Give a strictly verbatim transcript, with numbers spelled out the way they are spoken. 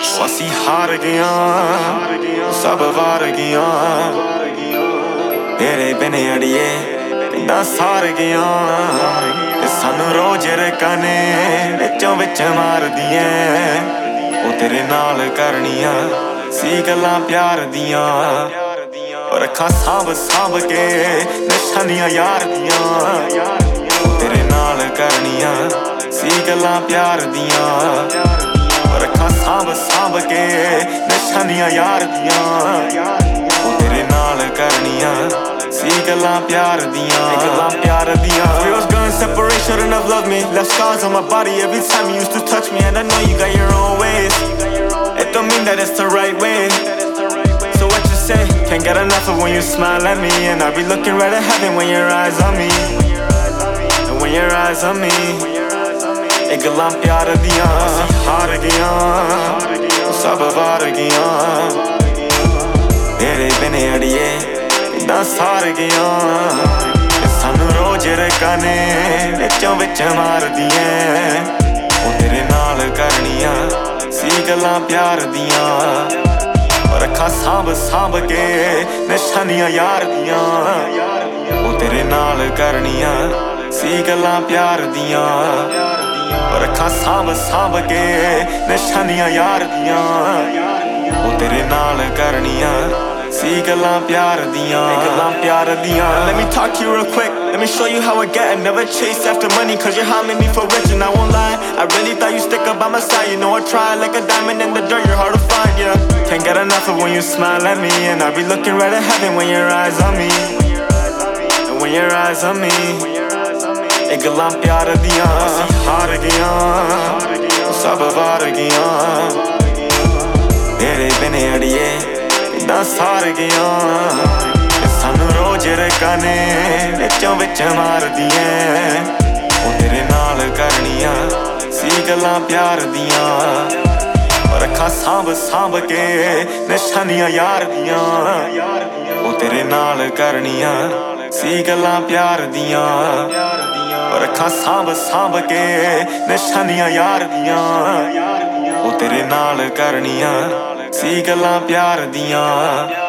ਅਸੀਂ ਹਾਰ ਗਿਆ ਸਭ ਵਾਰ ਗਿਆ ਤੇਰੇ ਬਿਨੇ ਅੜੀਏ ਪਿੰਡਾਂ ਸਾਰ ਗਿਆ ਸਾਨੂੰ ਰੋਜ਼ ਰਕਾਨੇ ਵਿੱਚੋਂ ਵਿੱਚ ਮਾਰਦੀਆਂ ਉਹ ਤੇਰੇ ਨਾਲ ਕਰਨੀਆਂ ਸੀ ਗੱਲਾਂ ਪਿਆਰ ਦੀਆਂ ਰੱਖਾਂ ਸਾਂਭ ਸਾਂਭ ਕੇ ਨਿਸ਼ਾਨੀਆਂ ਯਾਰ ਦੀਆਂ ਤੇਰੇ ਨਾਲ ਕਰਨੀਆਂ ਸੀ ਗੱਲਾਂ ਪਿਆਰ ਦੀਆਂ ਰੱਖਾਂ ਸਾਂਭ ਸਾਂਭ ਕੇ ਨਿਸ਼ਾਨੀਆਂ ਯਾਰ ਦੀਆਂ ਉਹ ਤੇਰੇ ਨਾਲ ਕਰਨੀਆਂ ਸੀ ਗੱਲਾਂ ਪਿਆਰ ਦੀਆਂ ਗੱਲਾਂ ਪਿਆਰ ਦੀਆਂ We was going separate, shouldn't enough love me Left scars on my body every time you used to touch me And I know you got your own ways It don't mean that it's the right way So what you say? Can't get enough of when you smile at me And I be looking right at heaven when your eyes on me And when your eyes on me ਇਹ ਗੱਲਾਂ ਪਿਆਰ ਦੀਆਂ ਹਾਰ ਗਿਆ ਸਭ ਵਾਰ ਗਿਆ ਤੇਰੇ ਬਿਨੇ ਅੜੀਏ ਪਿੰਡਾਂ ਸਾਰ ਗਿਆ ਸਾਨੂੰ ਰੋਜ਼ ਰਕਾਨੇ ਵਿੱਚੋਂ ਵਿੱਚ ਮਾਰਦੀਆਂ ਉਹ ਤੇਰੇ ਨਾਲ ਕਰਨੀਆਂ ਸੀ ਗੱਲਾਂ ਪਿਆਰ ਦੀਆਂ ਰੱਖਾਂ ਸਾਂਭ ਸਾਂਭ ਕੇ ਨਿਸ਼ਾਨੀਆਂ ਯਾਰ ਦੀਆਂ ਉਹ ਤੇਰੇ ਨਾਲ ਕਰਨੀਆਂ ਸੀ ਗੱਲਾਂ ਪਿਆਰ ਦੀਆਂ ਰੱਖਾਂ ਸਾਂਭ ਸਾਂਭ ਕੇ ਨਿਸ਼ਾਨੀਆਂ ਯਾਰ ਦੀਆਂ ਉਹ ਤੇਰੇ ਨਾਲ ਕਰਨੀਆਂ ਸੀ ਗੱਲਾਂ ਪਿਆਰ ਦੀਆਂ ਗੱਲਾਂ ਪਿਆਰ ਦੀਆਂ Let me talk to you real quick Let me show you how I get it Never chase after money Cause you're harming me for rich And I won't lie I really thought you stick up by my side You know I try like a diamond in the dirt You're hard to find, yeah Can't get enough of when you smile at me And I be looking right at heaven when your eyes on me And when your eyes on me ਇਹ ਗੱਲਾਂ ਪਿਆਰ ਦੀਆਂ ਹਾਰ ਗਿਆ ਸਭ ਵਾਰ ਗਿਆ ਤੇਰੇ ਬਿਨੇ ਅੜੀਏ ਪਿੰਡਾਂ ਸਾਰ ਗਿਆ ਸਾਨੂੰ ਰੋਜ਼ ਰਕਾਨੇ ਵਿੱਚੋਂ ਵਿੱਚ ਮਾਰਦੀਆਂ ਉਹ ਤੇਰੇ ਨਾਲ ਕਰਨੀਆਂ ਸੀ ਗੱਲਾਂ ਪਿਆਰ ਦੀਆਂ ਰੱਖਾਂ ਸਾਂਭ ਸਾਂਭ ਕੇ ਨਿਸ਼ਾਨੀਆਂ ਯਾਰ ਦੀਆਂ ਉਹ ਤੇਰੇ ਨਾਲ ਕਰਨੀਆਂ ਸੀ ਗੱਲਾਂ ਪਿਆਰ ਦੀਆਂ ਰੱਖਾਂ ਸਾਂਭ ਸਾਂਭ ਕੇ ਨਿਸ਼ਾਨੀਆਂ ਯਾਰ ਦੀਆਂ ਉਹ ਤੇਰੇ ਨਾਲ ਕਰਨੀਆਂ ਸੀ ਗੱਲਾਂ ਪਿਆਰ ਦੀਆਂ